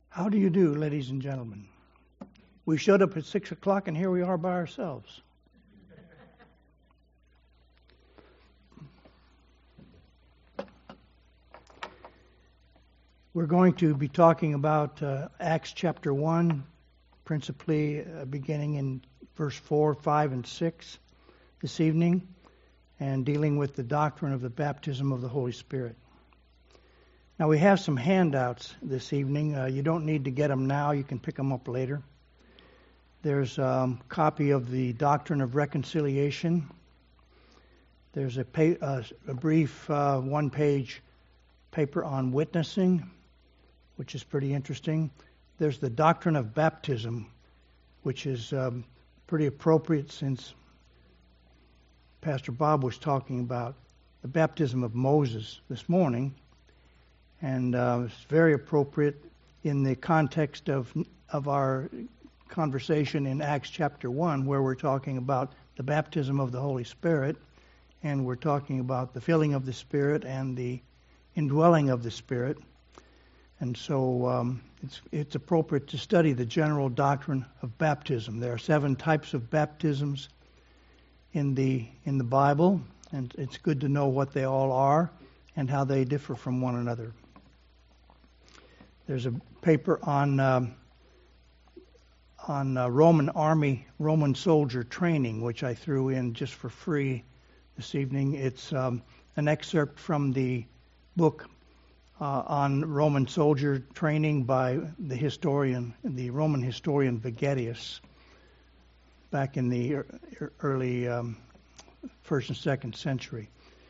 How do you do, ladies and gentlemen? We showed up at 6 o'clock and here we are by ourselves. We're going to be talking about Acts chapter 1, principally beginning in verse 4, 5, and 6 this evening, and dealing with the doctrine of the baptism of the Holy Spirit. Now, we have some handouts this evening. You don't need to get them now. You can pick them up later. There's a copy of the Doctrine of Reconciliation. There's a brief one-page paper on witnessing, which is pretty interesting. There's the Doctrine of Baptism, which is pretty appropriate since Pastor Bob was talking about the baptism of Moses this morning. And it's very appropriate in the context of our conversation in Acts chapter 1, where we're talking about the baptism of the Holy Spirit, and we're talking about the filling of the Spirit and the indwelling of the Spirit. And so it's appropriate to study the general doctrine of baptism. There are 7 types of baptisms in the Bible, and it's good to know what they all are and how they differ from one another. There's a paper on Roman soldier training, which I threw in just for free this evening. It's an excerpt from the book on Roman soldier training by the Roman historian Vegetius, back in the early 1st and 2nd century.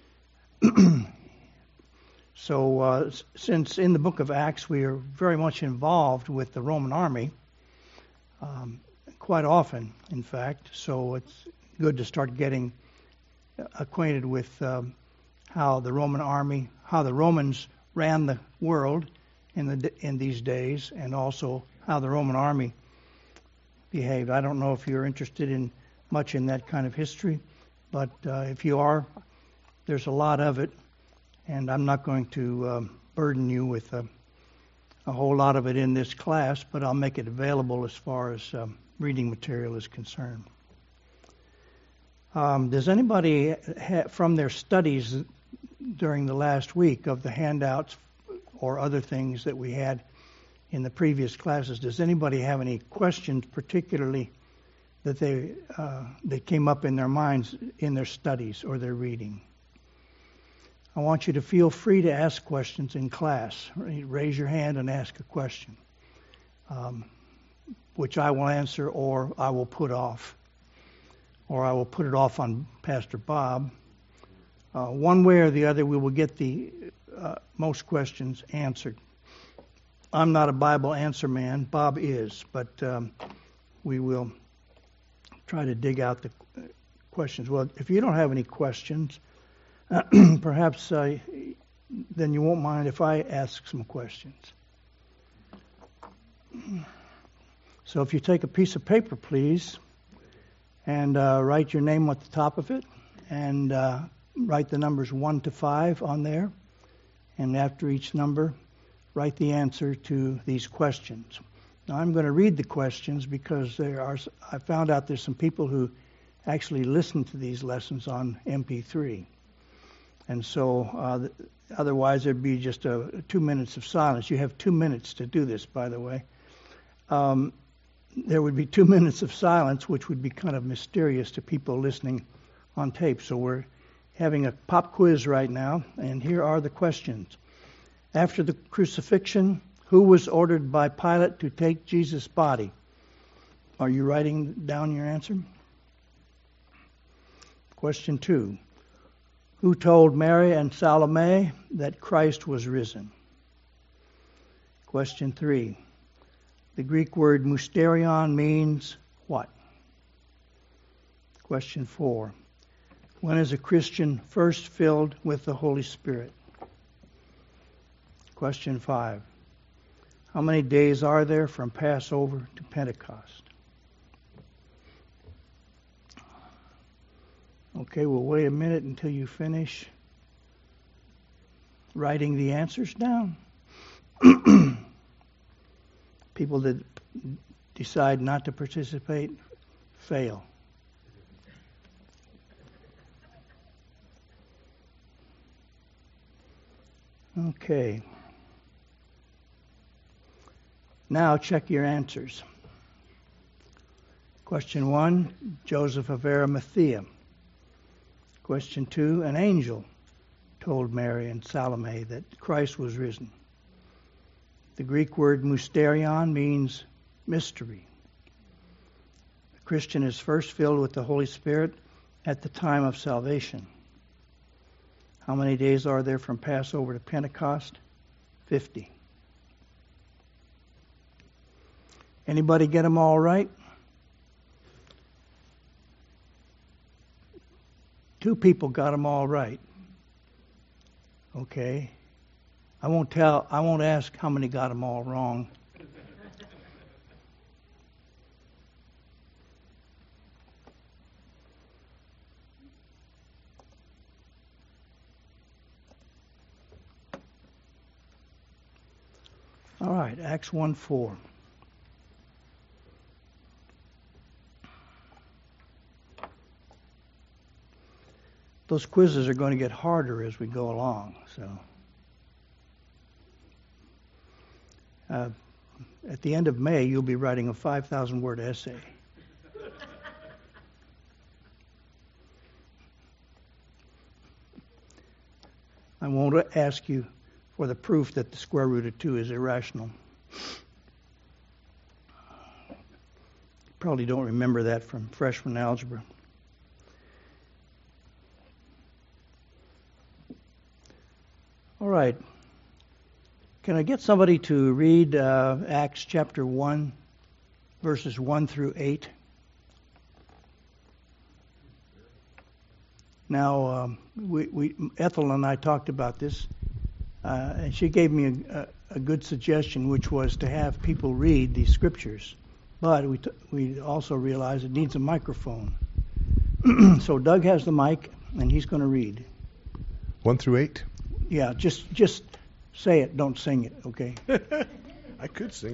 So since in the book of Acts we are very much involved with the Roman army, quite often, in fact, so it's good to start getting acquainted with how the Romans ran the world in these days, and also how the Roman army behaved. I don't know if you're interested in much in that kind of history, but if you are, there's a lot of it. And I'm not going to burden you with a whole lot of it in this class, but I'll make it available as far as reading material is concerned. Does anybody from their studies during the last week of the handouts or other things that we had in the previous classes, does anybody have any questions particularly that they came up in their minds in their studies or their reading? I want you to feel free to ask questions in class. Raise your hand and ask a question, which I will answer or I will put off. Or I will put it off on Pastor Bob. One way or the other, we will get the most questions answered. I'm not a Bible answer man. Bob is, but we will try to dig out the questions. Well, if you don't have any questions, perhaps then you won't mind if I ask some questions. So if you take a piece of paper, please, and write your name at the top of it, and write the numbers 1 to 5 on there, and after each number, write the answer to these questions. Now I'm going to read the questions because I found out there's some people who actually listen to these lessons on MP3. And so otherwise there'd be just 2 minutes of silence. You have 2 minutes to do this, by the way. There would be 2 minutes of silence, which would be kind of mysterious to people listening on tape. So we're having a pop quiz right now, and here are the questions. After the crucifixion, who was ordered by Pilate to take Jesus' body? Are you writing down your answer? Question 2. Who told Mary and Salome that Christ was risen? Question 3. The Greek word mysterion means what? Question 4. When is a Christian first filled with the Holy Spirit? Question 5. How many days are there from Passover to Pentecost? Okay, we'll wait a minute until you finish writing the answers down. People that decide not to participate fail. Okay. Now check your answers. Question 1, Joseph of Arimathea. Question 2, an angel told Mary and Salome that Christ was risen. The Greek word mysterion means mystery. The Christian is first filled with the Holy Spirit at the time of salvation. How many days are there from Passover to Pentecost? 50. Anybody get them all right? 2 people got them all right. Okay. I won't ask how many got them all wrong. All right, Acts 1:4. Those quizzes are going to get harder as we go along. So, at the end of May, you'll be writing a 5,000-word essay. I won't ask you for the proof that the square root of 2 is irrational. You probably don't remember that from freshman algebra. All right. Can I get somebody to read Acts chapter 1, verses 1 through 8? Now, Ethel and I talked about this, and she gave me a good suggestion, which was to have people read these scriptures. But we also realize it needs a microphone. So Doug has the mic, and he's going to read. 1 through 8? Yeah, just say it, don't sing it, okay? I could sing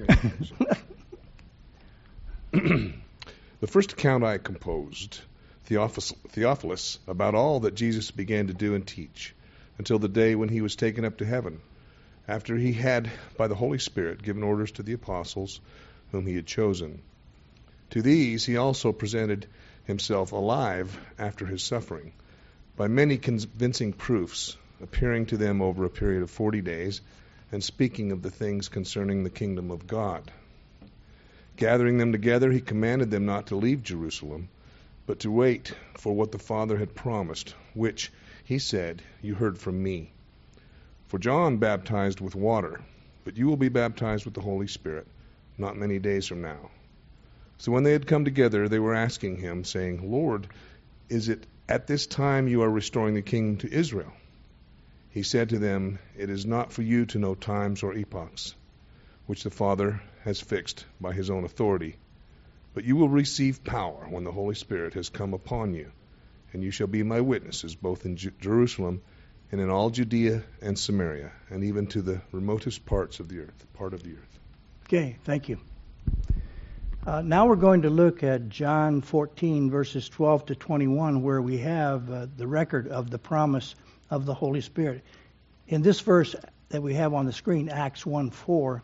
it. The first account I composed, Theophilus, about all that Jesus began to do and teach, until the day when he was taken up to heaven, after he had, by the Holy Spirit, given orders to the apostles whom he had chosen. To these he also presented himself alive after his suffering, by many convincing proofs, appearing to them over a period of 40 days, and speaking of the things concerning the kingdom of God. Gathering them together, he commanded them not to leave Jerusalem, but to wait for what the Father had promised, which, he said, you heard from me. For John baptized with water, but you will be baptized with the Holy Spirit not many days from now. So when they had come together, they were asking him, saying, Lord, is it at this time you are restoring the kingdom to Israel? He said to them, it is not for you to know times or epochs, which the Father has fixed by his own authority. But you will receive power when the Holy Spirit has come upon you, and you shall be my witnesses both in Jerusalem and in all Judea and Samaria, and even to the remotest part of the earth. Okay, thank you. Now we're going to look at John 14, verses 12 to 21, where we have the record of the promise of the Holy Spirit. In this verse that we have on the screen, Acts 1:4,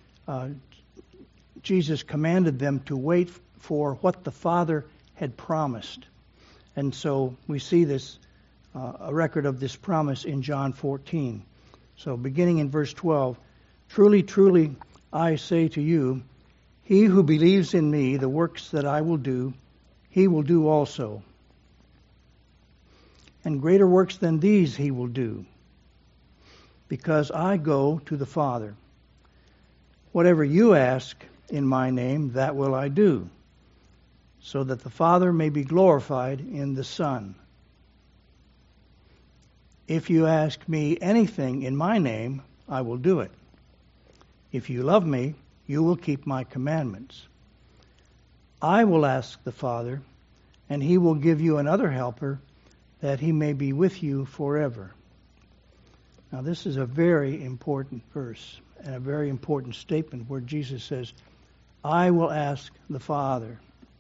Jesus commanded them to wait for what the Father had promised. And so we see this, a record of this promise in John 14. So beginning in verse 12, truly, truly, I say to you, he who believes in me, the works that I will do, he will do also. And greater works than these he will do, because I go to the Father. Whatever you ask in my name, that will I do, so that the Father may be glorified in the Son. If you ask me anything in my name, I will do it. If you love me, you will keep my commandments. I will ask the Father, and he will give you another helper, that he may be with you forever. Now this is a very important verse and a very important statement where Jesus says, I will ask the Father.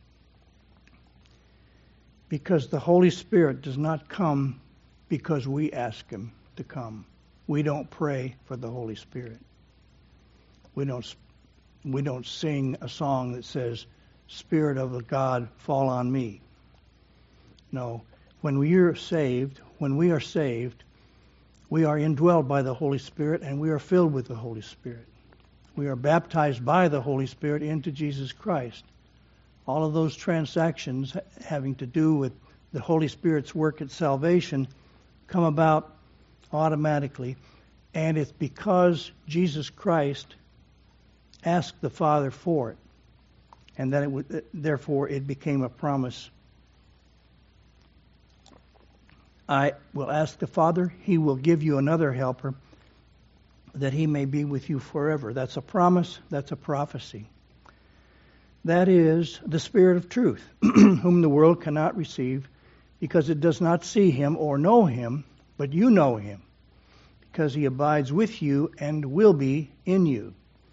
Because the Holy Spirit does not come because we ask Him to come. We don't pray for the Holy Spirit. We don't sing a song that says, Spirit of God, fall on me. No. When we are saved, we are indwelled by the Holy Spirit and we are filled with the Holy Spirit. We are baptized by the Holy Spirit into Jesus Christ. All of those transactions having to do with the Holy Spirit's work at salvation come about automatically, and it's because Jesus Christ asked the Father for it, and that therefore it became a promise. I will ask the Father, He will give you another helper, that He may be with you forever. That's a promise, that's a prophecy. That is the Spirit of truth, whom the world cannot receive, because it does not see Him or know Him, but you know Him, because He abides with you and will be in you.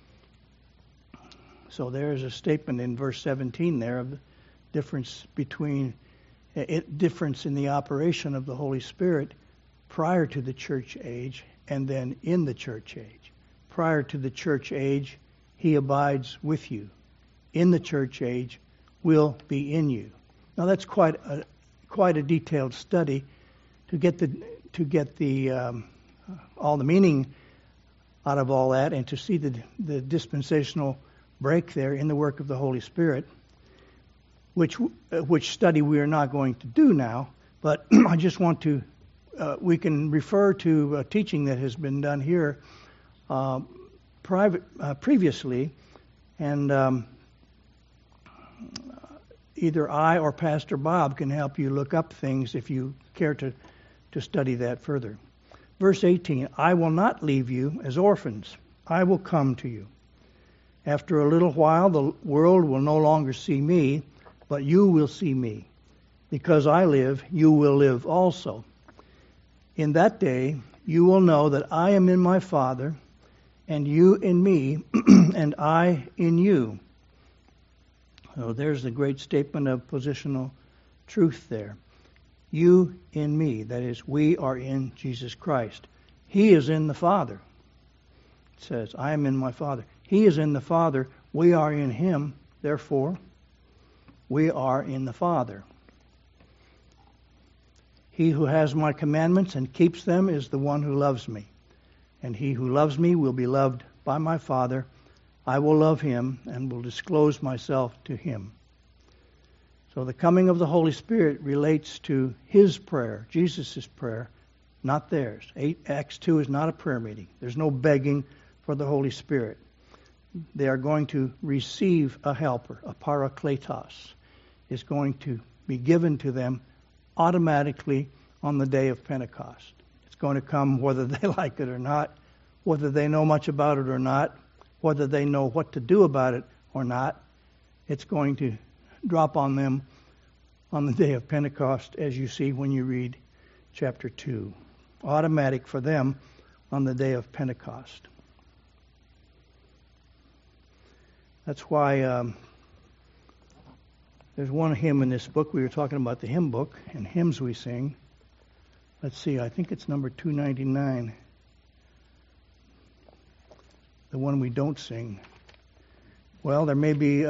So there's a statement in verse 17 there of the difference in the operation of the Holy Spirit prior to the church age and then in the church age. Prior to the church age, He abides with you. In the church age, will be in you. Now that's quite a detailed study to get all the meaning out of all that, and to see the dispensational break there in the work of the Holy Spirit, which study we are not going to do now. But I just want to we can refer to a teaching that has been done here previously, and either I or Pastor Bob can help you look up things if you care to study that further. Verse 18, I will not leave you as orphans. I will come to you. After a little while, the world will no longer see me, but you will see me. Because I live, you will live also. In that day, you will know that I am in my Father, and you in me, and I in you. So there's the great statement of positional truth there. You in me, that is, we are in Jesus Christ. He is in the Father. It says, I am in my Father. He is in the Father. We are in Him. Therefore, we are in the Father. He who has my commandments and keeps them is the one who loves me. And he who loves me will be loved by my Father. I will love him and will disclose myself to him. So the coming of the Holy Spirit relates to His prayer, Jesus' prayer, not theirs. Acts 2 is not a prayer meeting. There's no begging for the Holy Spirit. They are going to receive a helper, a parakletos, is going to be given to them automatically on the day of Pentecost. It's going to come whether they like it or not, whether they know much about it or not, whether they know what to do about it or not. It's going to drop on them on the day of Pentecost, as you see when you read chapter 2. Automatic for them on the day of Pentecost. That's why there's one hymn in this book. We were talking about the hymn book and hymns we sing. Let's see, I think it's number 299. The one we don't sing. Well, there may be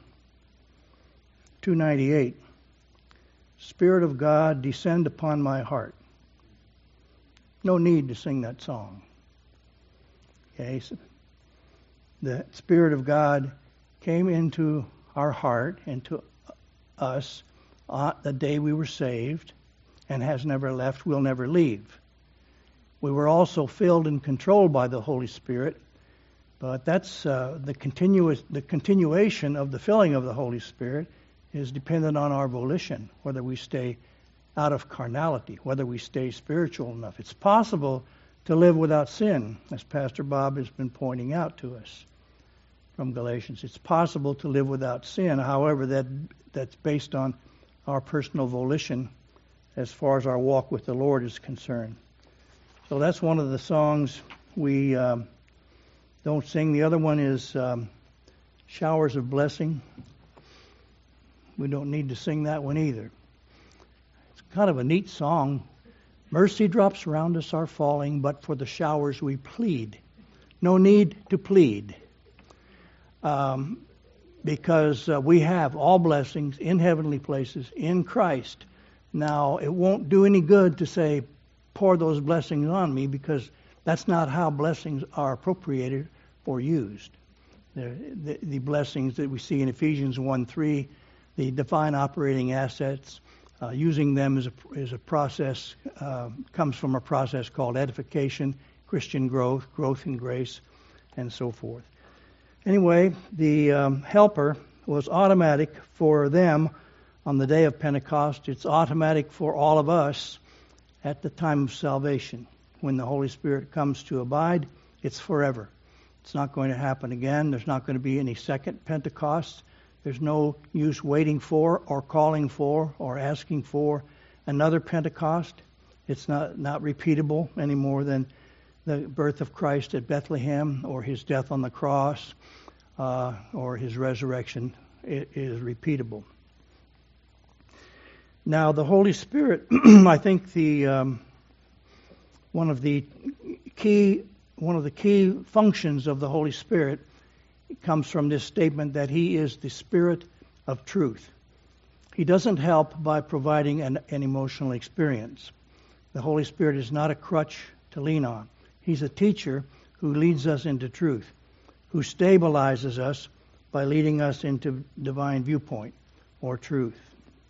298. Spirit of God, descend upon my heart. No need to sing that song. Okay, so the Spirit of God came into our heart, into us, the day we were saved, and has never left, will never leave. We were also filled and controlled by the Holy Spirit, but that's the continuation of the filling of the Holy Spirit is dependent on our volition, whether we stay out of carnality, whether we stay spiritual enough. It's possible to live without sin, as Pastor Bob has been pointing out to us from Galatians. It's possible to live without sin. However, that's based on our personal volition as far as our walk with the Lord is concerned. So that's one of the songs we don't sing. The other one is Showers of blessing. We don't need to sing that one either. It's kind of a neat song. Mercy drops around us are falling, but for the showers we plead. No need to plead. Because we have all blessings in heavenly places in Christ. Now, it won't do any good to say, pour those blessings on me, because that's not how blessings are appropriated or used. The blessings that we see in Ephesians 1:3, the divine operating assets, using them as a process, comes from a process called edification, Christian growth in grace, and so forth. Anyway, the helper was automatic for them on the day of Pentecost. It's automatic for all of us at the time of salvation. When the Holy Spirit comes to abide, it's forever. It's not going to happen again. There's not going to be any second Pentecost. There's no use waiting for or calling for or asking for another Pentecost. It's not repeatable any more than the birth of Christ at Bethlehem or his death on the cross or his resurrection is repeatable. Now, the Holy Spirit, I think one of the key functions of the Holy Spirit comes from this statement that he is the Spirit of truth. He doesn't help by providing an emotional experience. The Holy Spirit is not a crutch to lean on. He's a teacher who leads us into truth, who stabilizes us by leading us into divine viewpoint or truth.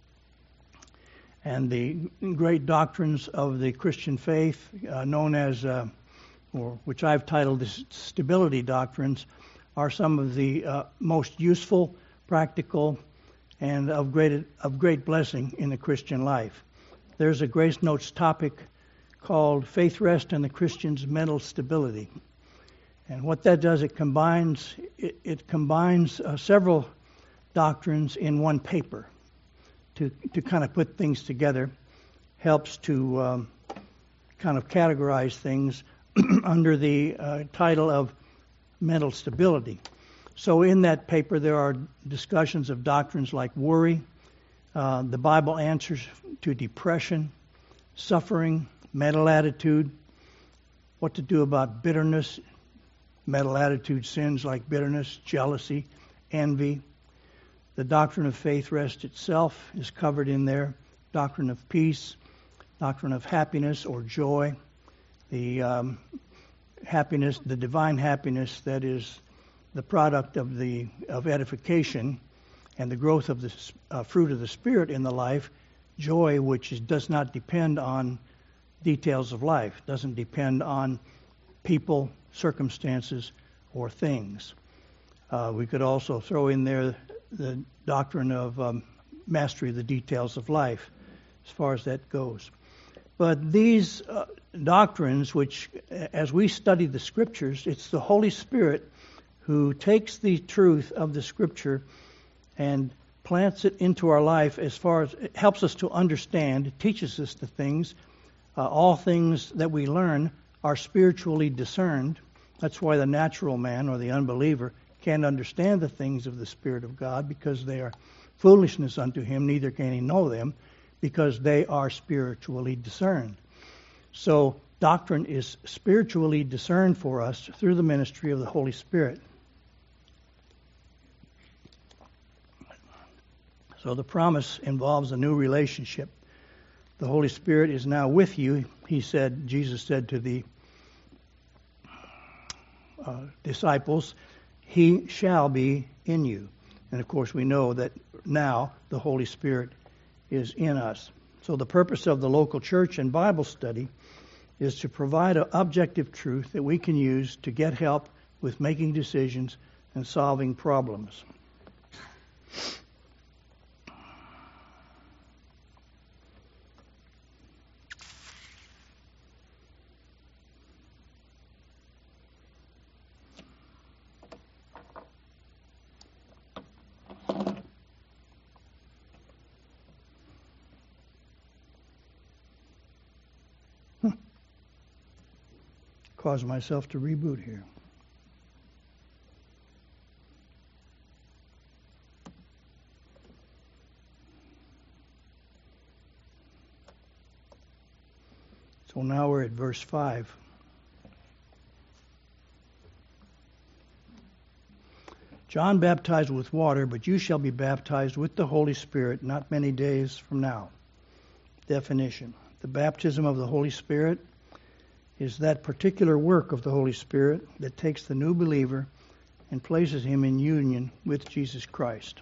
And the great doctrines of the Christian faith, known as, or which I've titled the stability doctrines, are some of the most useful, practical, and of great blessing in the Christian life. There's a Grace Notes topic called Faith Rest and the Christian's Mental Stability. And what that does, it combines several doctrines in one paper to kind of put things together, helps to kind of categorize things under the title of mental stability. So in that paper there are discussions of doctrines like worry, the Bible answers to depression, suffering, mental attitude, what to do about bitterness, mental attitude sins like bitterness, jealousy, envy. The doctrine of faith rest itself is covered in there. Doctrine of peace, doctrine of happiness or joy, the happiness, the divine happiness that is the product of edification and the growth of the fruit of the Spirit in the life. Joy, which does not depend on details of life, doesn't depend on people, circumstances, or things. We could also throw in there the doctrine of mastery of the details of life, as far as that goes. But these doctrines, which, as we study the Scriptures, it's the Holy Spirit who takes the truth of the Scripture and plants it into our life as far as it helps us to understand, it teaches us the things. All things that we learn are spiritually discerned. That's why the natural man or the unbeliever can't understand the things of the Spirit of God, because they are foolishness unto him, neither can he know them, because they are spiritually discerned. So doctrine is spiritually discerned for us through the ministry of the Holy Spirit. So the promise involves a new relationship. The Holy Spirit is now with you, Jesus said to the disciples, He shall be in you. And of course we know that now the Holy Spirit is in us. So the purpose of the local church and Bible study is to provide an objective truth that we can use to get help with making decisions and solving problems. Cause myself to reboot here. So now we're at verse 5. John baptized with water, but you shall be baptized with the Holy Spirit not many days from now. Definition. The baptism of the Holy Spirit is that particular work of the Holy Spirit that takes the new believer and places him in union with Jesus Christ.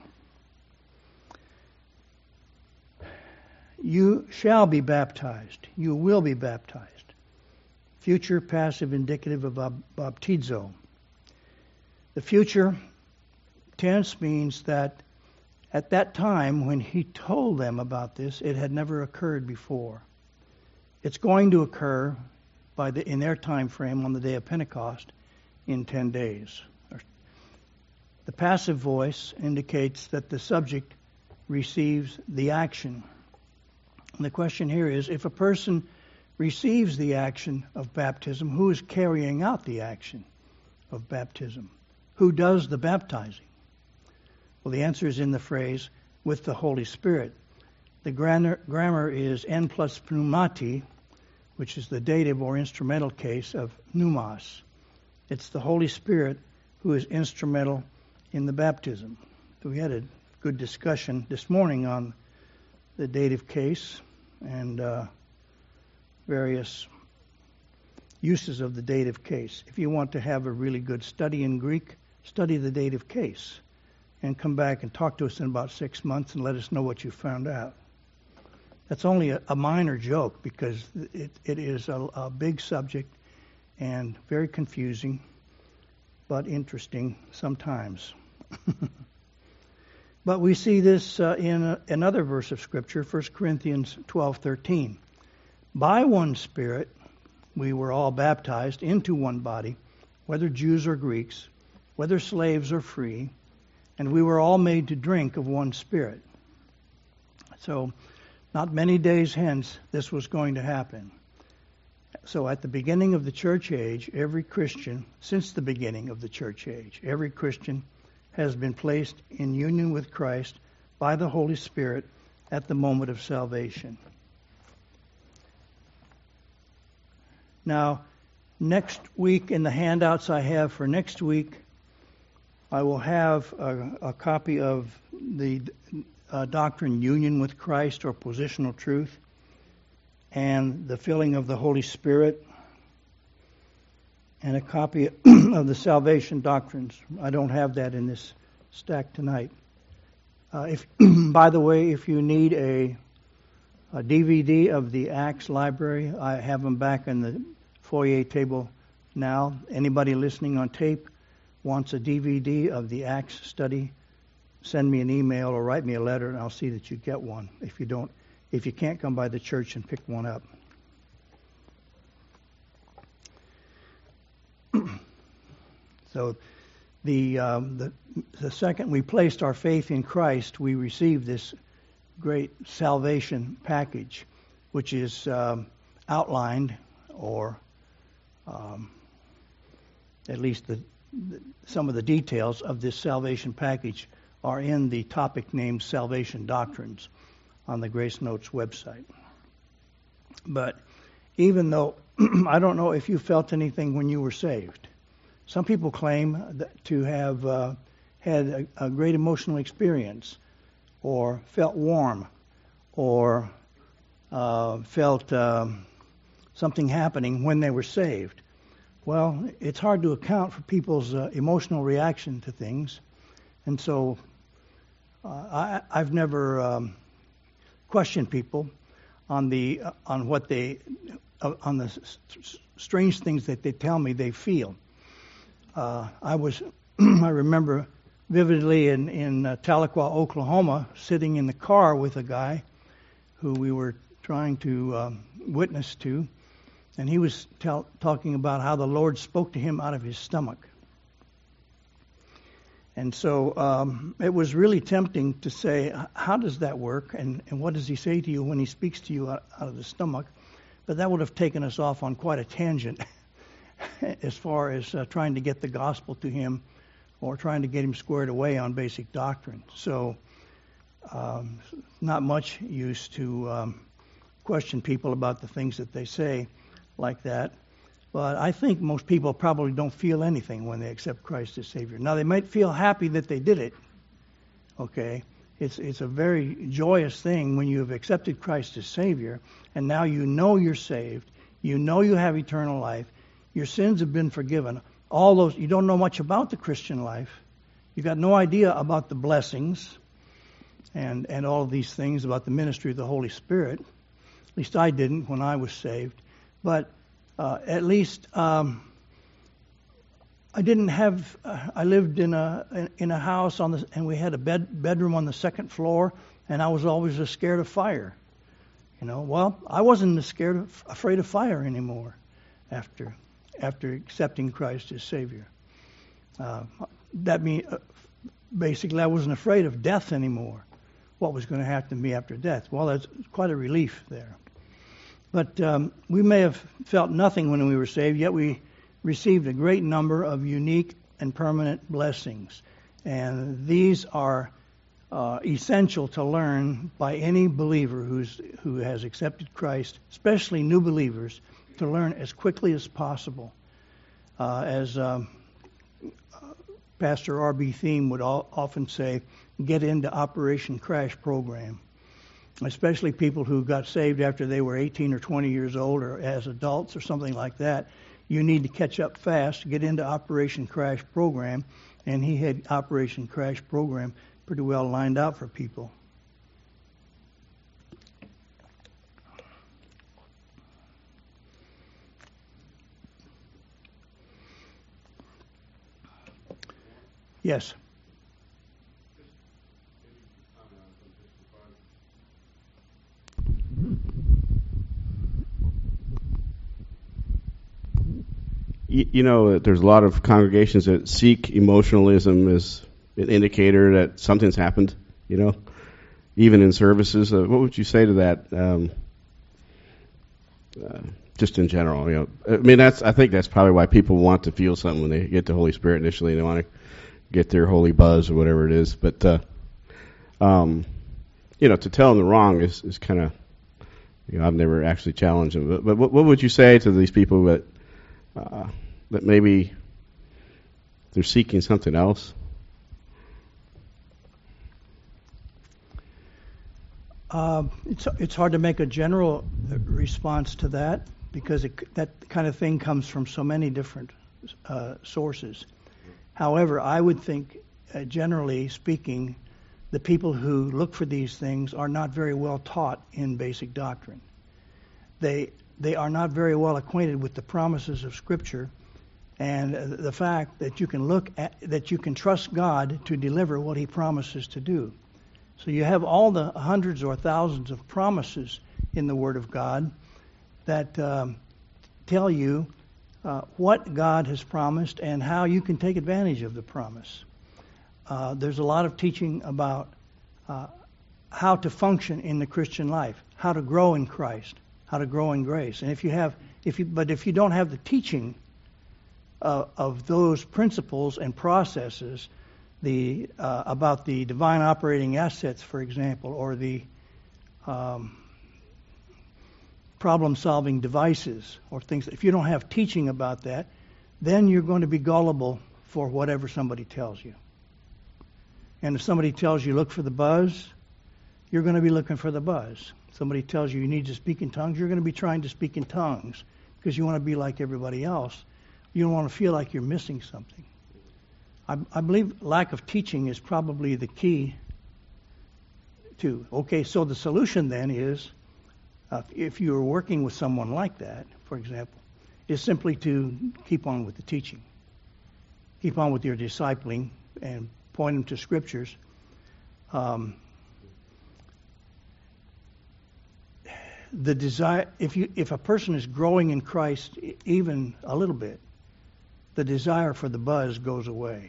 You shall be baptized. You will be baptized. Future passive indicative of baptizo. The future tense means that at that time when he told them about this, it had never occurred before. It's going to occur in their time frame on the day of Pentecost in 10 days. The passive voice indicates that the subject receives the action. And the question here is, if a person receives the action of baptism, who is carrying out the action of baptism? Who does the baptizing? Well, the answer is in the phrase, with the Holy Spirit. The grammar is en plus pneumati, which is the dative or instrumental case of pneumos. It's the Holy Spirit who is instrumental in the baptism. So we had a good discussion this morning on the dative case and various uses of the dative case. If you want to have a really good study in Greek, study the dative case and come back and talk to us in about 6 months and let us know what you found out. That's only a minor joke because it is a big subject and very confusing, but interesting sometimes. But we see this in another verse of Scripture, 1 Corinthians 12:13. By one Spirit we were all baptized into one body, whether Jews or Greeks, whether slaves or free, and we were all made to drink of one Spirit. So, not many days hence, this was going to happen. So at the beginning of the church age, every Christian, since the beginning of the church age, every Christian has been placed in union with Christ by the Holy Spirit at the moment of salvation. Now, next week, in the handouts I have for next week, I will have a copy of the doctrine Union with Christ or Positional Truth and the filling of the Holy Spirit and a copy of the salvation doctrines. I don't have that in this stack tonight. By the way, if you need a DVD of the Acts library, I have them back in the foyer table now. Anybody listening on tape wants a DVD of the Acts study, send me an email or write me a letter and I'll see that you get one. If you can't come by the church and pick one up. So the second we placed our faith in Christ, we received this great salvation package, which is outlined, or at least some of the details of this salvation package are in the topic named Salvation Doctrines on the Grace Notes website. But even though, I don't know if you felt anything when you were saved. Some people claim to have had a great emotional experience, or felt warm, or felt something happening when they were saved. Well, it's hard to account for people's emotional reaction to things, and so I've never questioned people on the strange things that they tell me they feel. I remember vividly in Tahlequah, Oklahoma, sitting in the car with a guy who we were trying to witness to, and he was talking about how the Lord spoke to him out of his stomach. And so it was really tempting to say, how does that work, and what does he say to you when he speaks to you out of the stomach? But that would have taken us off on quite a tangent as far as trying to get the gospel to him or trying to get him squared away on basic doctrine. So not much use to question people about the things that they say like that. But I think most people probably don't feel anything when they accept Christ as Savior. Now, they might feel happy that they did it. Okay? It's a very joyous thing when you have accepted Christ as Savior, and now you know you're saved. You know you have eternal life. Your sins have been forgiven. All those, you don't know much about the Christian life. You got no idea about the blessings and all of these things, about the ministry of the Holy Spirit. At least I didn't when I was saved. But at least I didn't have. I lived in a house and we had a bedroom on the second floor, and I was always scared of fire. Well, I wasn't afraid of fire anymore after accepting Christ as Savior. That means basically I wasn't afraid of death anymore. What was going to happen to me after death? Well, that's quite a relief there. But we may have felt nothing when we were saved, yet we received a great number of unique and permanent blessings. And these are essential to learn by any believer who has accepted Christ, especially new believers, to learn as quickly as possible. As Pastor R.B. Thiem would often say, get into Operation Crash Program. Especially people who got saved after they were 18 or 20 years old or as adults or something like that. You need to catch up fast, get into Operation Crash Program. And he had Operation Crash Program pretty well lined out for people. Yes. There's a lot of congregations that seek emotionalism as an indicator that something's happened, even in services. What would you say to that, just in general? I think that's probably why people want to feel something when they get the Holy Spirit initially. They want to get their holy buzz or whatever it is. But, to tell them the wrong is kind of, I've never actually challenged them. But what would you say to these people that maybe they're seeking something else? It's hard to make a general response to that because that kind of thing comes from so many different sources. However, I would think, generally speaking, the people who look for these things are not very well taught in basic doctrine. They are not very well acquainted with the promises of Scripture and the fact that you can trust God to deliver what He promises to do. So you have all the hundreds or thousands of promises in the Word of God that tell you what God has promised and how you can take advantage of the promise. There's a lot of teaching about how to function in the Christian life, how to grow in Christ, how to grow in grace. And if you don't have the teaching of those principles and processes, about the divine operating assets, for example, or the problem-solving devices or things. If you don't have teaching about that, then you're going to be gullible for whatever somebody tells you. And if somebody tells you look for the buzz, you're going to be looking for the buzz. Somebody tells you need to speak in tongues, you're going to be trying to speak in tongues because you want to be like everybody else. You don't want to feel like you're missing something. I believe lack of teaching is probably the key to. Okay, so the solution then is, if you're working with someone like that, for example, is simply to keep on with the teaching. Keep on with your discipling and point them to Scriptures. The desire, if a person is growing in Christ even a little bit, the desire for the buzz goes away.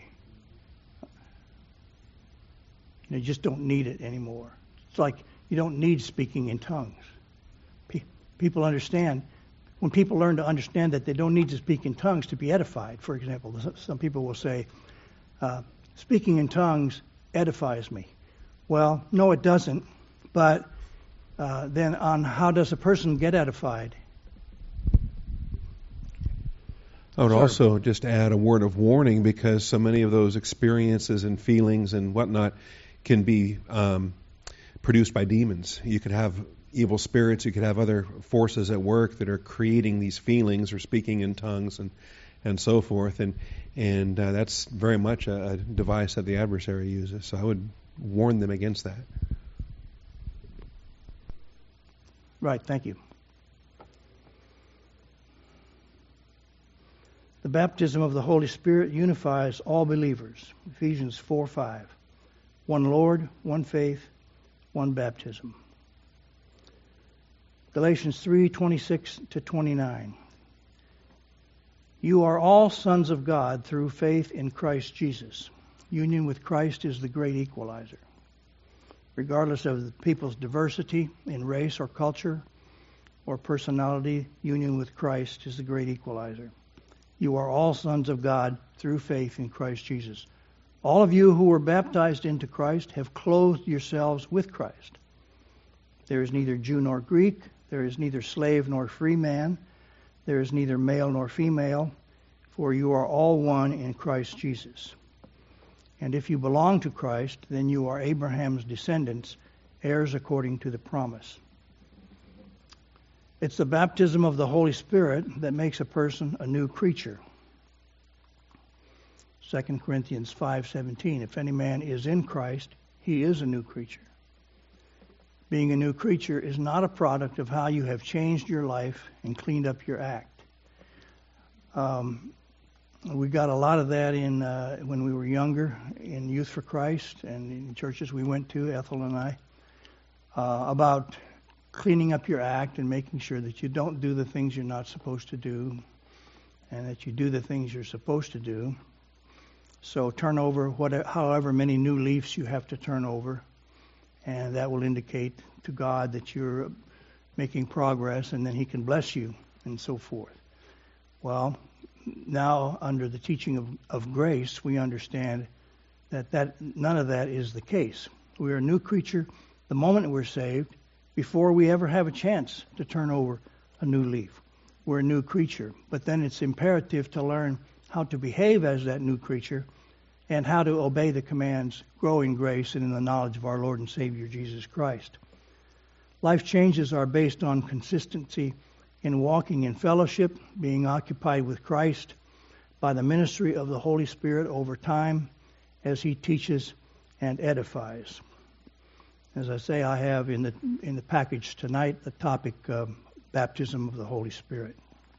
You just don't need it anymore. It's like you don't need speaking in tongues. People understand, when people learn to understand that they don't need to speak in tongues to be edified, for example, some people will say, speaking in tongues edifies me. Well, no, it doesn't, but Then on how does a person get edified? I would Sorry. also just add a word of warning, because so many of those experiences and feelings and whatnot can be produced by demons. You could have evil spirits, you could have other forces at work that are creating these feelings or speaking in tongues and so forth. And that's very much a device that the adversary uses. So I would warn them against that. Right, thank you. The baptism of the Holy Spirit unifies all believers. Ephesians 4:5. One Lord, one faith, one baptism. Galatians 3:26-29. You are all sons of God through faith in Christ Jesus. Union with Christ is the great equalizer. Regardless of the people's diversity in race or culture or personality, union with Christ is the great equalizer. You are all sons of God through faith in Christ Jesus. All of you who were baptized into Christ have clothed yourselves with Christ. There is neither Jew nor Greek. There is neither slave nor free man. There is neither male nor female. For you are all one in Christ Jesus. And if you belong to Christ, then you are Abraham's descendants, heirs according to the promise. It's the baptism of the Holy Spirit that makes a person a new creature. 2 Corinthians 5:17. If any man is in Christ, he is a new creature. Being a new creature is not a product of how you have changed your life and cleaned up your act. We got a lot of that in when we were younger in Youth for Christ and in churches we went to, Ethel and I, about cleaning up your act and making sure that you don't do the things you're not supposed to do and that you do the things you're supposed to do. So turn over however many new leaves you have to turn over, and that will indicate to God that you're making progress, and then He can bless you and so forth. Well, now under the teaching of grace, we understand that none of that is the case. We are a new creature the moment we're saved, before we ever have a chance to turn over a new leaf. We're a new creature, but then it's imperative to learn how to behave as that new creature and how to obey the commands, grow in grace and in the knowledge of our Lord and Savior Jesus Christ. Life changes are based on consistency in walking in fellowship, being occupied with Christ by the ministry of the Holy Spirit over time as He teaches and edifies. As I say, I have in the package tonight the topic baptism of the Holy Spirit.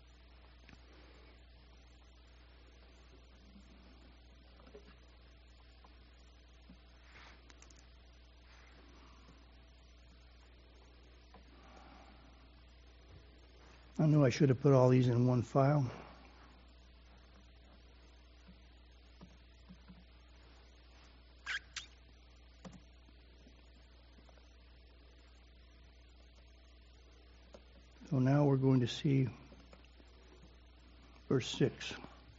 I knew I should have put all these in one file. So now we're going to see verse 6.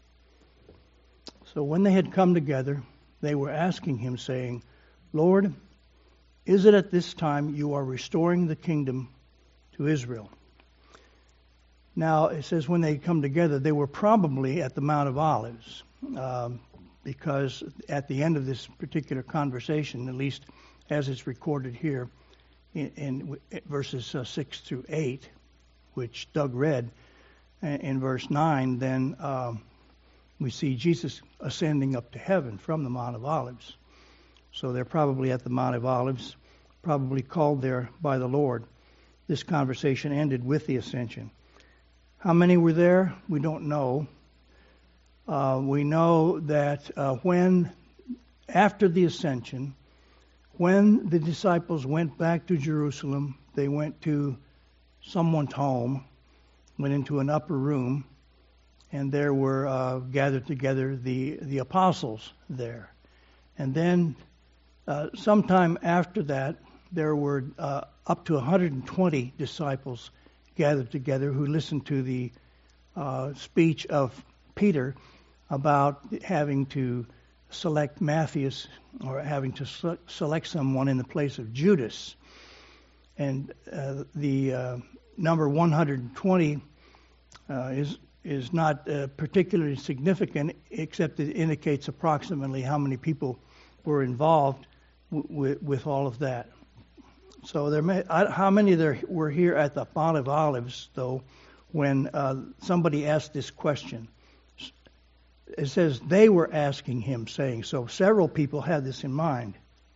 So when they had come together, they were asking Him, saying, Lord, is it at this time you are restoring the kingdom to Israel? Now, it says when they come together, they were probably at the Mount of Olives, because at the end of this particular conversation, at least as it's recorded here in verses 6 through 8, which Doug read, in verse 9, then we see Jesus ascending up to heaven from the Mount of Olives. So they're probably at the Mount of Olives, probably called there by the Lord. This conversation ended with the ascension. How many were there? We don't know. We know that after the ascension, when the disciples went back to Jerusalem, they went to someone's home, went into an upper room, and there were gathered together the apostles there. And then sometime after that, there were up to 120 disciples gathered together who listened to the speech of Peter about having to select Matthias, or having to select someone in the place of Judas. And the number 120 is not particularly significant, except it indicates approximately how many people were involved with all of that. So how many there were here at the Mount of Olives, though, when somebody asked this question? It says they were asking him, saying, so several people had this in mind.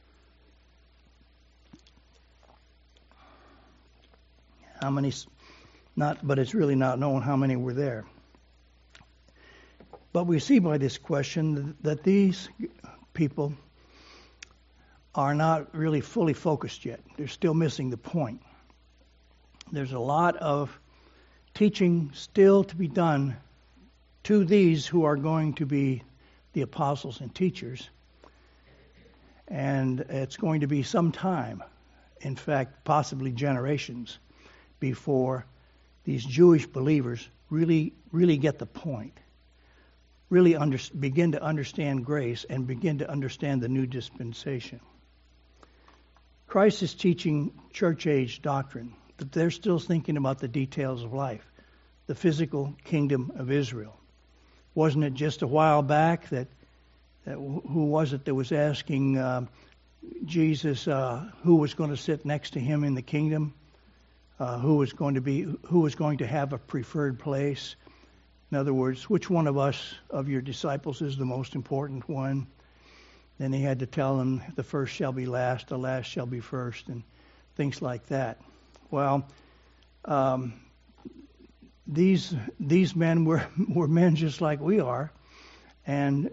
How many? But it's really not known how many were there. But we see by this question that these people are not really fully focused yet. They're still missing the point. There's a lot of teaching still to be done to these who are going to be the apostles and teachers. And it's going to be some time, in fact, possibly generations, before these Jewish believers really get the point, really begin to understand grace and begin to understand the new dispensation. Christ is teaching church-age doctrine, that they're still thinking about the details of life, the physical kingdom of Israel. Wasn't it just a while back that who was it that was asking Jesus who was going to sit next to him in the kingdom? Who was going to have a preferred place? In other words, which one of your disciples is the most important one? Then he had to tell them, the first shall be last, the last shall be first, and things like that. Well, these men were men just like we are, and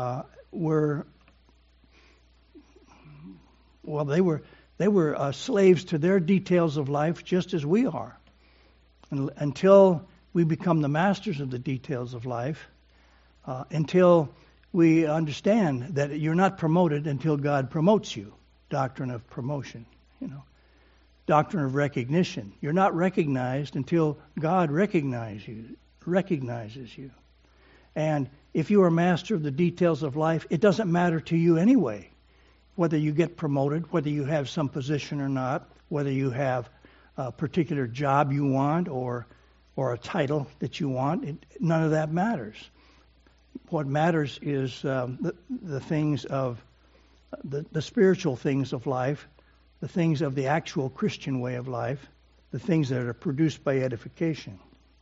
they were slaves to their details of life just as we are. And until we become the masters of the details of life, until we understand that you're not promoted until God promotes you. Doctrine of promotion, Doctrine of recognition. You're not recognized until God recognizes you. And if you are master of the details of life, it doesn't matter to you anyway whether you get promoted, whether you have some position or not, whether you have a particular job you want or a title that you want. None of that matters. What matters is the things of the spiritual things of life, the things of the actual Christian way of life, the things that are produced by edification.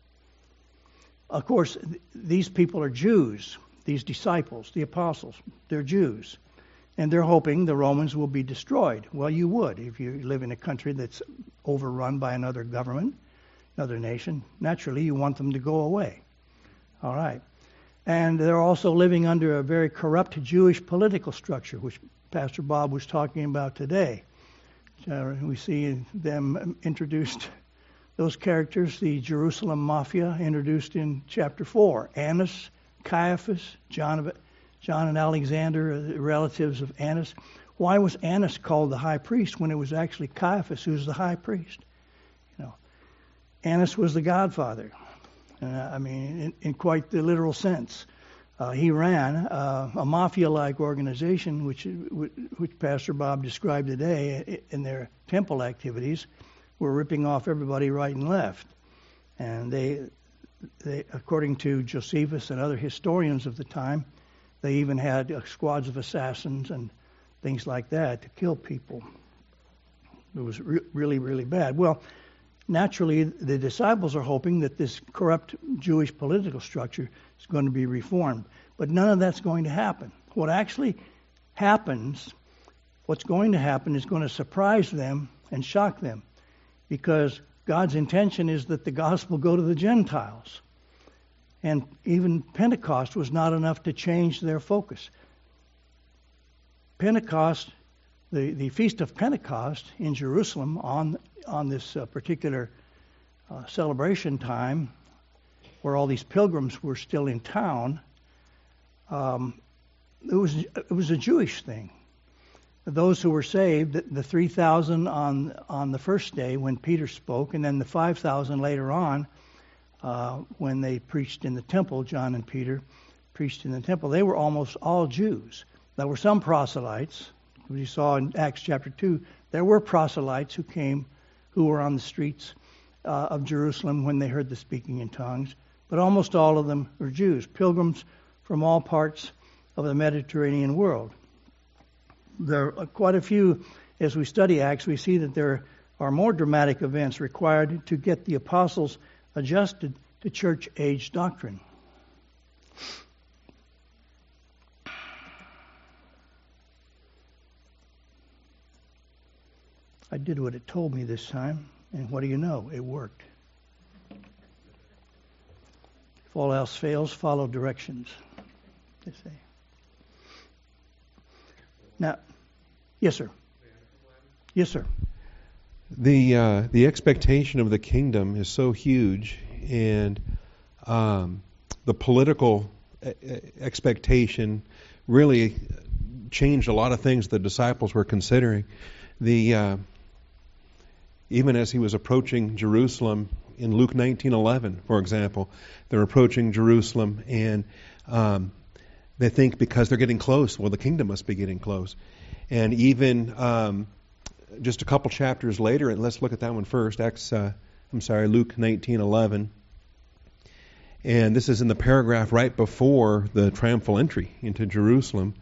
Of course, these people are Jews, these disciples, the apostles. They're Jews. And they're hoping the Romans will be destroyed. Well, you would if you live in a country that's overrun by another government, another nation. Naturally, you want them to go away. All right. And they're also living under a very corrupt Jewish political structure, which Pastor Bob was talking about today. We see them introduced, those characters, the Jerusalem Mafia, introduced in chapter 4. Annas, Caiaphas, John and Alexander, the relatives of Annas. Why was Annas called the high priest when it was actually Caiaphas who's the high priest? Annas was the godfather. In quite the literal sense. He ran a mafia-like organization, which Pastor Bob described today in their temple activities, were ripping off everybody right and left. And they according to Josephus and other historians of the time, they even had squads of assassins and things like that to kill people. It was really, really bad. Well, naturally, the disciples are hoping that this corrupt Jewish political structure is going to be reformed. But none of that's going to happen. What actually happens, what's going to happen is going to surprise them and shock them, because God's intention is that the gospel go to the Gentiles. And even Pentecost was not enough to change their focus. Pentecost, the Feast of Pentecost in Jerusalem on this particular celebration time, where all these pilgrims were still in town, it was a Jewish thing. Those who were saved, the 3,000 on the first day when Peter spoke, and then the 5,000 later on when they preached in the temple, John and Peter preached in the temple, they were almost all Jews. There were some proselytes. We saw in Acts chapter 2, there were proselytes who came who were on the streets of Jerusalem when they heard the speaking in tongues, but almost all of them were Jews, pilgrims from all parts of the Mediterranean world. There are quite a few, as we study Acts, we see that there are more dramatic events required to get the apostles adjusted to church-age doctrine. I did what it told me this time, and what do you know? It worked. If all else fails, follow directions, they say. Now, yes, sir. Yes, sir. The expectation of the kingdom is so huge, and the political expectation really changed a lot of things the disciples were considering. Even as he was approaching Jerusalem in Luke 19:11, for example, they're approaching Jerusalem, and they think because they're getting close, well, the kingdom must be getting close. And even just a couple chapters later, and let's look at that one first. Luke 19:11, and this is in the paragraph right before the triumphal entry into Jerusalem.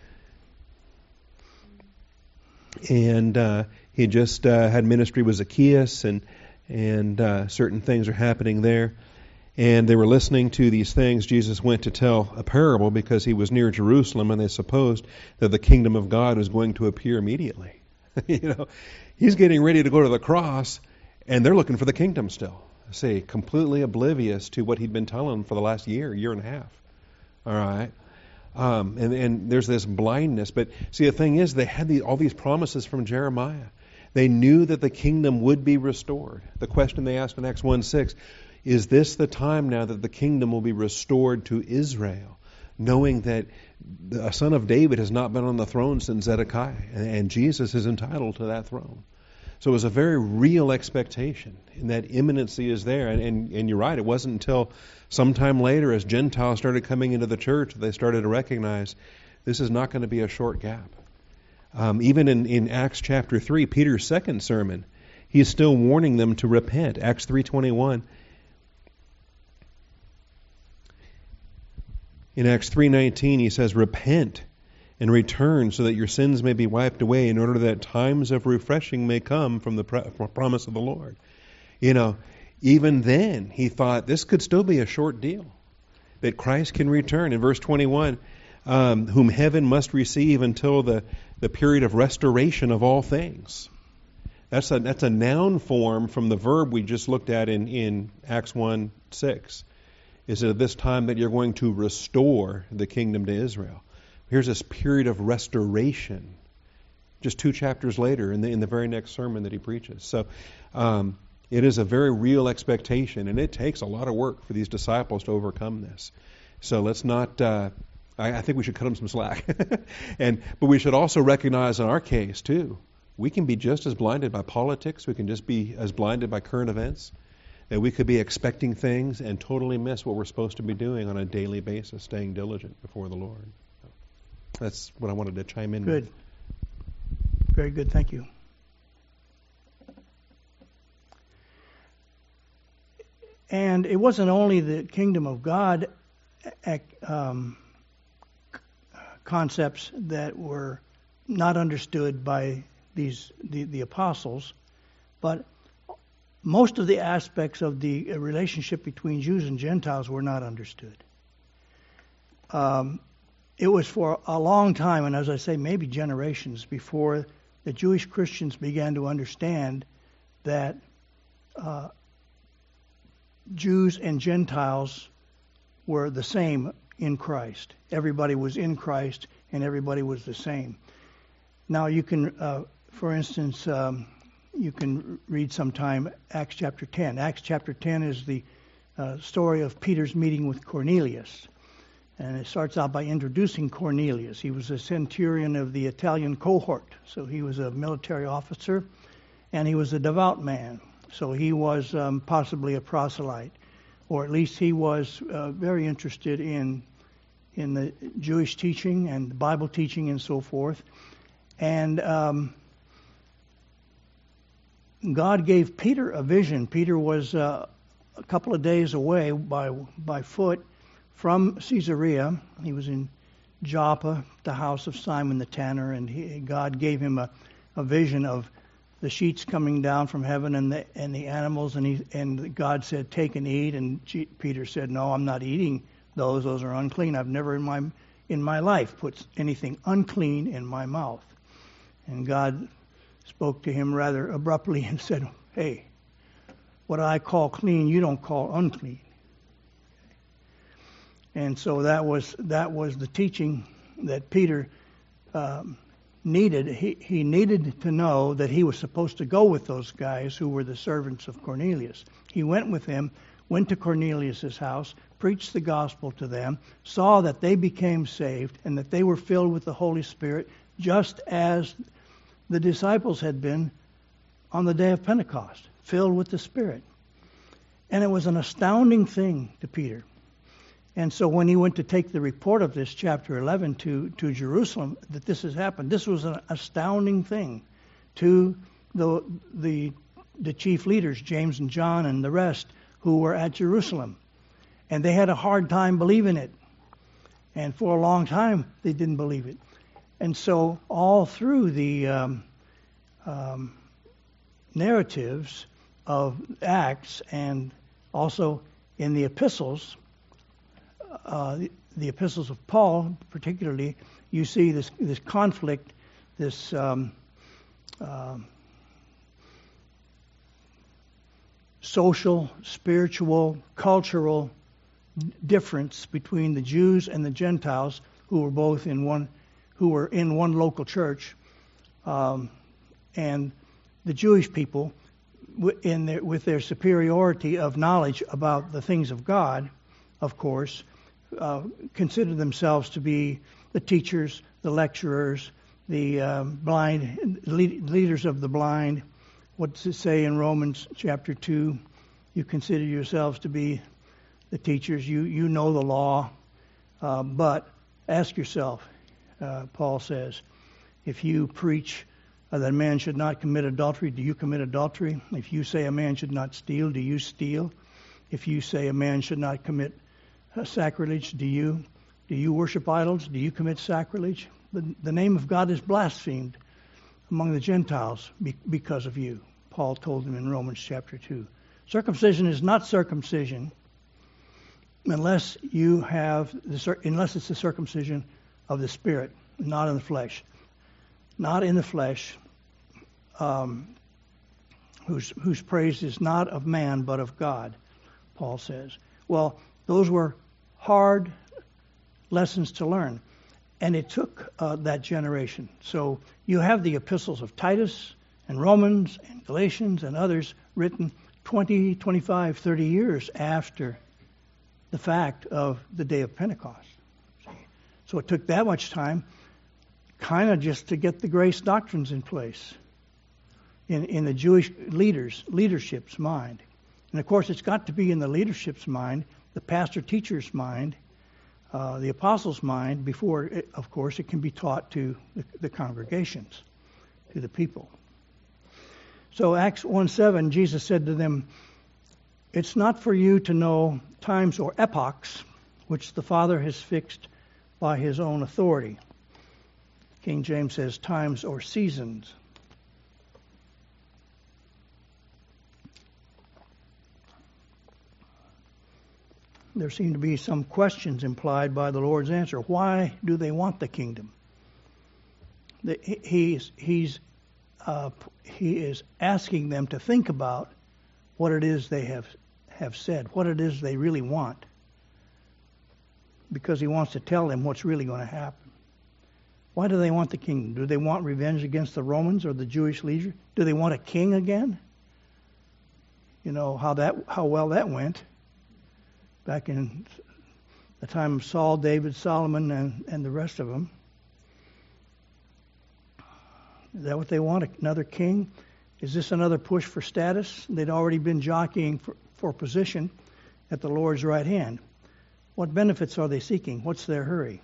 And he just had ministry with Zacchaeus, and certain things are happening there. And they were listening to these things. Jesus went to tell a parable because he was near Jerusalem, and they supposed that the kingdom of God was going to appear immediately. He's getting ready to go to the cross, and they're looking for the kingdom still. See, completely oblivious to what he'd been telling them for the last year and a half. All right. And there's this blindness. But see, the thing is, they had all these promises from Jeremiah. They knew that the kingdom would be restored. The question they asked in Acts 1:6, is this the time now that the kingdom will be restored to Israel? Knowing that the son of David has not been on the throne since Zedekiah, and Jesus is entitled to that throne. So it was a very real expectation, and that imminency is there. And you're right, it wasn't until sometime later, as Gentiles started coming into the church, that they started to recognize this is not going to be a short gap. Even in Acts chapter 3, Peter's second sermon, he is still warning them to repent. Acts 3:21. In Acts 3:19, he says, "Repent and return so that your sins may be wiped away, in order that times of refreshing may come from the promise of the Lord." Even then, he thought this could still be a short deal, that Christ can return. In verse 21, whom heaven must receive until the period of restoration of all things. That's a noun form from the verb we just looked at in Acts 1:6. Is it at this time that you're going to restore the kingdom to Israel? Here's this period of restoration, just 2 chapters later in the very next sermon that he preaches. So it is a very real expectation, and it takes a lot of work for these disciples to overcome this. So let's not. I think we should cut them some slack, but we should also recognize in our case too, we can be just as blinded by politics. We can just be as blinded by current events. That we could be expecting things and totally miss what we're supposed to be doing on a daily basis, staying diligent before the Lord. That's what I wanted to chime in Good. with. Very good. Thank you. And it wasn't only the kingdom of God concepts that were not understood by the apostles, but most of the aspects of the relationship between Jews and Gentiles were not understood. It was for a long time, and as I say, maybe generations, before the Jewish Christians began to understand that Jews and Gentiles were the same in Christ. Everybody was in Christ, and everybody was the same. Now you can, for instance, you can read sometime Acts chapter 10. Acts chapter 10 is the story of Peter's meeting with Cornelius. And it starts out by introducing Cornelius. He was a centurion of the Italian cohort. So he was a military officer, and he was a devout man. So he was possibly a proselyte, or at least he was very interested in the Jewish teaching and the Bible teaching and so forth. And God gave Peter a vision. Peter was a couple of days away by foot from Caesarea. He was in Joppa, the house of Simon the tanner, and God gave him a vision of the sheets coming down from heaven and the animals, and God said, "Take and eat." And Peter said, "No, I'm not eating those. Those are unclean. I've never in my life put anything unclean in my mouth." And God spoke to him rather abruptly and said, "Hey, what I call clean, you don't call unclean." And so that was the teaching that Peter needed. He needed to know that he was supposed to go with those guys who were the servants of Cornelius. He went with them, went to Cornelius' house, preached the gospel to them, saw that they became saved and that they were filled with the Holy Spirit, just as the disciples had been on the day of Pentecost, filled with the Spirit. And it was an astounding thing to Peter. And so when he went to take the report of this, chapter 11, to Jerusalem, that this has happened, this was an astounding thing to the chief leaders, James and John and the rest, who were at Jerusalem. And they had a hard time believing it. And for a long time, they didn't believe it. And so all through the narratives of Acts, and also in the epistles, the epistles of Paul particularly, you see this conflict, this social, spiritual, cultural difference between the Jews and the Gentiles, who were in one local church, and the Jewish people, with their superiority of knowledge about the things of God, of course, considered themselves to be the teachers, the lecturers, the blind, leaders of the blind. What does it say in Romans chapter 2? You consider yourselves to be the teachers. You know the law. But ask yourself, Paul says, if you preach that a man should not commit adultery, do you commit adultery? If you say a man should not steal, do you steal? If you say a man should not commit sacrilege, do you worship idols? Do you commit sacrilege? The name of God is blasphemed among the Gentiles because of you. Paul told them in Romans chapter 2. Circumcision is not circumcision unless it's the circumcision of the Spirit, not in the flesh. Not in the flesh, whose praise is not of man but of God, Paul says. Well, those were hard lessons to learn, and it took that generation. So you have the epistles of Titus and Romans and Galatians and others written 20, 25, 30 years after the fact of the day of Pentecost. So it took that much time kind of just to get the grace doctrines in place in the Jewish leadership's mind. And of course, it's got to be in the leadership's mind, the pastor-teacher's mind, the apostles' mind, before, of course, it can be taught to the congregations, to the people. So Acts 1:7, Jesus said to them, "It's not for you to know times or epochs which the Father has fixed by his own authority." King James says times or seasons. There seem to be some questions implied by the Lord's answer. Why do they want the kingdom? He is asking them to think about what it is they have said, what it is they really want, because he wants to tell them what's really going to happen. Why do they want the kingdom? Do they want revenge against the Romans or the Jewish leader? Do they want a king again? You know how well that went back in the time of Saul, David, Solomon, and the rest of them. Is that what they want? Another king? Is this another push for status? They'd already been jockeying for position at the Lord's right hand. What benefits are they seeking? What's their hurry?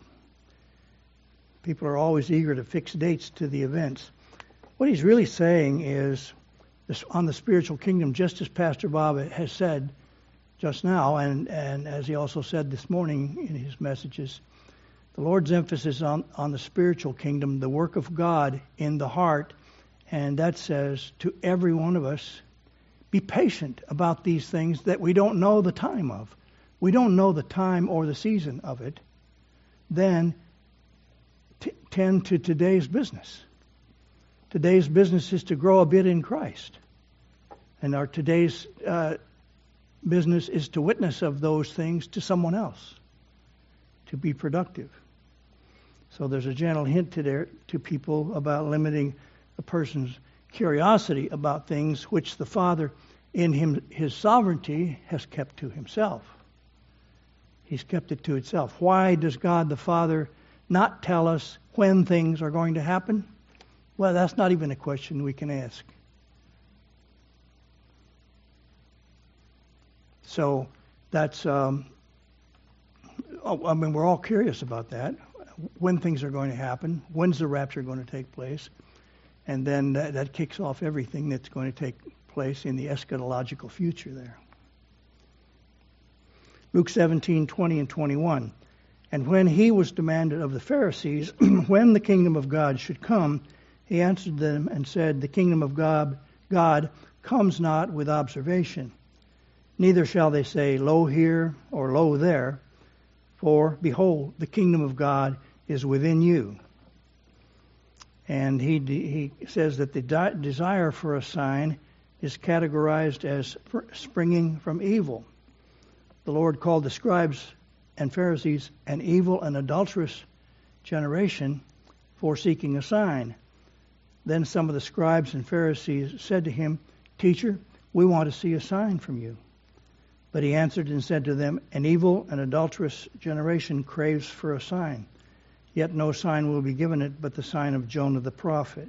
People are always eager to fix dates to the events. What he's really saying is on the spiritual kingdom, just as Pastor Bob has said just now, and as he also said this morning in his messages, the Lord's emphasis on the spiritual kingdom, the work of God in the heart, and that says to every one of us, be patient about these things that we don't know the time of. We don't know the time or the season of it. Then tend to today's business. Today's business is to grow a bit in Christ. And our today's business is to witness of those things to someone else, to be productive. So there's a gentle hint there to people about limiting a person's curiosity about things which the Father in his sovereignty has kept to himself. He's kept it to itself. Why does God the Father not tell us when things are going to happen? Well, that's not even a question we can ask. So that's, we're all curious about that. When things are going to happen, when's the rapture going to take place? And then that kicks off everything that's going to take place in the eschatological future there. Luke 17:20 and 21. And when he was demanded of the Pharisees when the kingdom of God should come, he answered them and said, the kingdom of God comes not with observation. Neither shall they say, lo here or lo there, for behold, the kingdom of God is within you. And he says that the desire for a sign is categorized as springing from evil. The Lord called the scribes and Pharisees an evil and adulterous generation for seeking a sign. Then some of the scribes and Pharisees said to him, Teacher, we want to see a sign from you. But he answered and said to them, an evil and adulterous generation craves for a sign. Yet no sign will be given it but the sign of Jonah the prophet.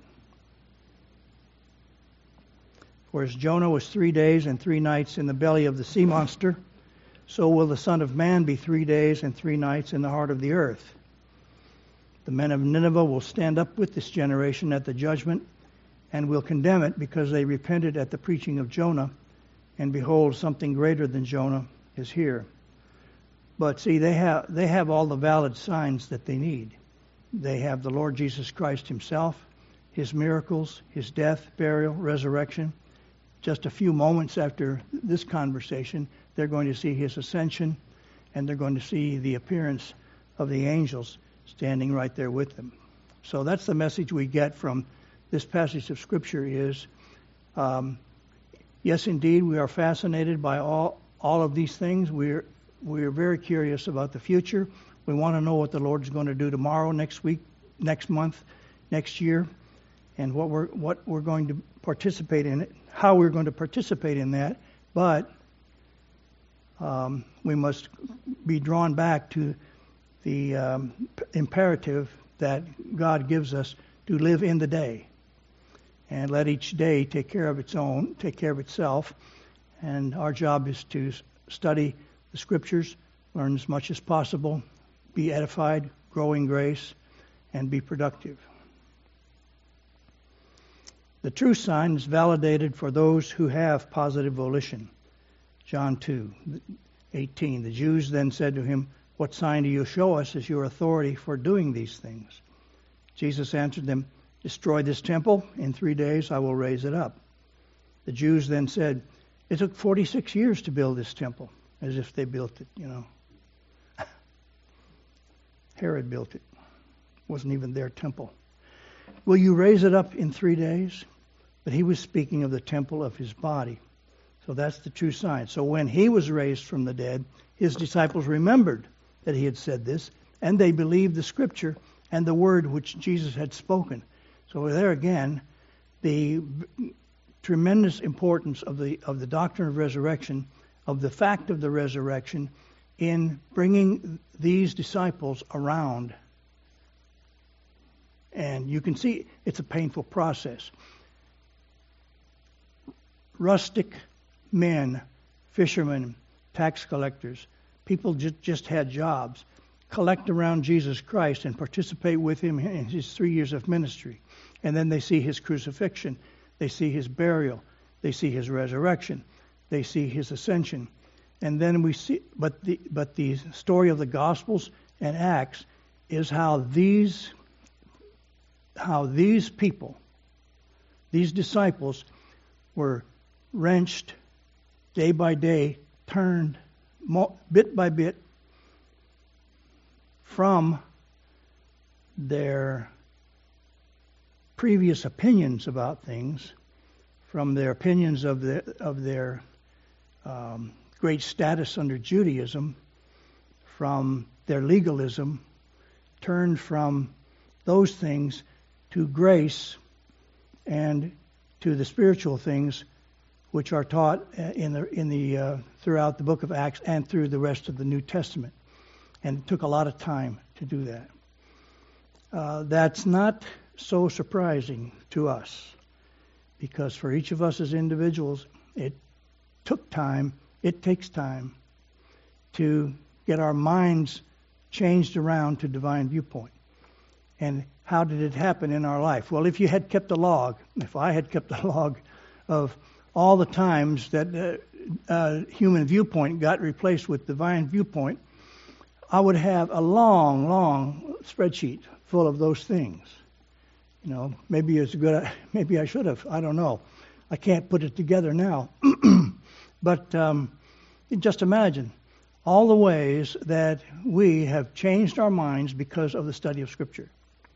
For as Jonah was 3 days and 3 nights in the belly of the sea monster, so will the Son of Man be 3 days and 3 nights in the heart of the earth. The men of Nineveh will stand up with this generation at the judgment and will condemn it because they repented at the preaching of Jonah, and behold, something greater than Jonah is here. But see, they have all the valid signs that they need. They have the Lord Jesus Christ himself, his miracles, his death, burial, resurrection. Just a few moments after this conversation, they're going to see his ascension, and they're going to see the appearance of the angels standing right there with them. So that's the message we get from this passage of Scripture is, yes, indeed, we are fascinated by all of these things. We're very curious about the future. We want to know what the Lord's going to do tomorrow, next week, next month, next year, and what we're going to participate in it, how we're going to participate in that. But we must be drawn back to the imperative that God gives us to live in the day and let each day take care of itself. And our job is to study the Scriptures, learn as much as possible, be edified, grow in grace, and be productive. The true sign is validated for those who have positive volition. John 2:18. The Jews then said to him, what sign do you show us as your authority for doing these things? Jesus answered them, destroy this temple, in 3 days I will raise it up. The Jews then said, it took 46 years to build this temple, as if they built it, Herod built it. It wasn't even their temple. Will you raise it up in 3 days? But he was speaking of the temple of his body. So that's the true sign. So when he was raised from the dead, his disciples remembered that he had said this, and they believed the Scripture and the word which Jesus had spoken. So there again, the tremendous importance of the doctrine of resurrection, of the fact of the resurrection, in bringing these disciples around. And you can see it's a painful process. Rustic men, fishermen, tax collectors, people just had jobs, collect around Jesus Christ and participate with him in his 3 years of ministry. And then they see his crucifixion. They see his burial. They see his resurrection. They see his ascension. And then we see, but the story of the Gospels and Acts is how these people, these disciples, were wrenched day by day, turned bit by bit from their previous opinions about things, from their opinions of their great status under Judaism, from their legalism, turned from those things to grace and to the spiritual things which are taught throughout the book of Acts and through the rest of the New Testament. And it took a lot of time to do that. That's not so surprising to us, because for each of us as individuals, it took time. It takes time to get our minds changed around to divine viewpoint. And how did it happen in our life? Well, if you had kept a log, if I had kept a log of all the times that human viewpoint got replaced with divine viewpoint, I would have a long, long spreadsheet full of those things. You know, maybe it's good. Maybe I should have. I don't know. I can't put it together now. But just imagine all the ways that we have changed our minds because of the study of Scripture.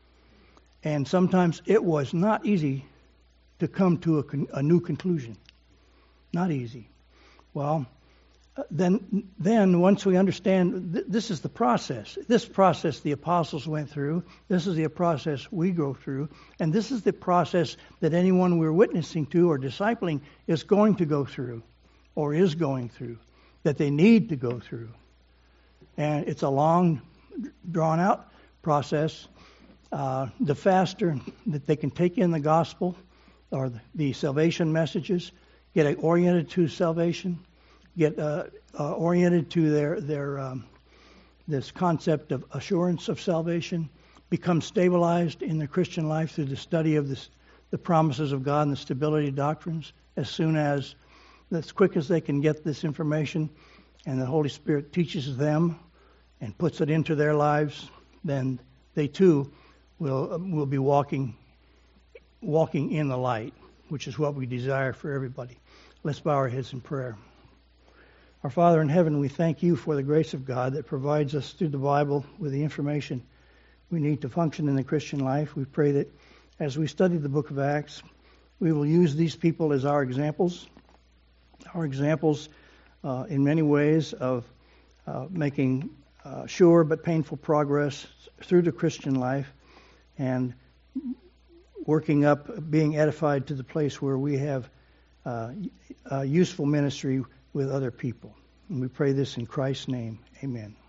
And sometimes it was not easy to come to a new conclusion. Not easy. Well, then once we understand this is the process. This process the apostles went through. This is the process we go through. And this is the process that anyone we're witnessing to or discipling is going to go through or is going through, that they need to go through. And it's a long, drawn-out process. The faster that they can take in the gospel or the salvation messages, get oriented to salvation, get oriented to their this concept of assurance of salvation, become stabilized in their Christian life through the study of the promises of God and the stability doctrines. As quick as they can get this information, and the Holy Spirit teaches them and puts it into their lives, then they too will be walking in the light, which is what we desire for everybody. Let's bow our heads in prayer. Our Father in heaven, we thank you for the grace of God that provides us through the Bible with the information we need to function in the Christian life. We pray that as we study the book of Acts, we will use these people as our examples in many ways of making sure but painful progress through the Christian life and working up, being edified to the place where we have useful ministry with other people. And we pray this in Christ's name. Amen.